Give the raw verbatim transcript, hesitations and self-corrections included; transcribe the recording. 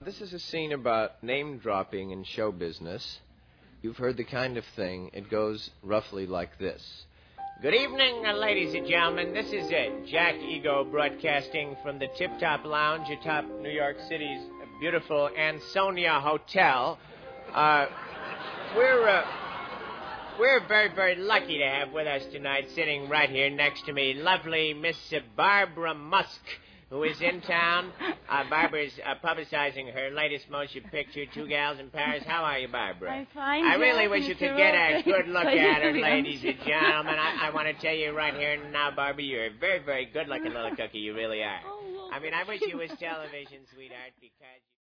This is a scene about name-dropping in show business. You've heard the kind of thing. It goes roughly like this. Good evening, uh, ladies and gentlemen. This is uh, Jack Ego broadcasting from the Tip Top Lounge atop New York City's beautiful Ansonia Hotel. Uh, we're uh, we're very, very lucky to have with us tonight, sitting right here next to me, lovely Miss Barbara Musk, who is in town. Uh, Barbara's uh, publicizing her latest motion picture, Two Gals in Paris. How are you, Barbara? I'm fine. I really Jack, wish you Mister could get a Rowe. good look So at her, you- ladies and gentlemen. I, I want to tell you right here now, Barbara, you're a very, very good-looking little cookie. You really are. Oh, well, I mean, I wish you was television, sweetheart, because...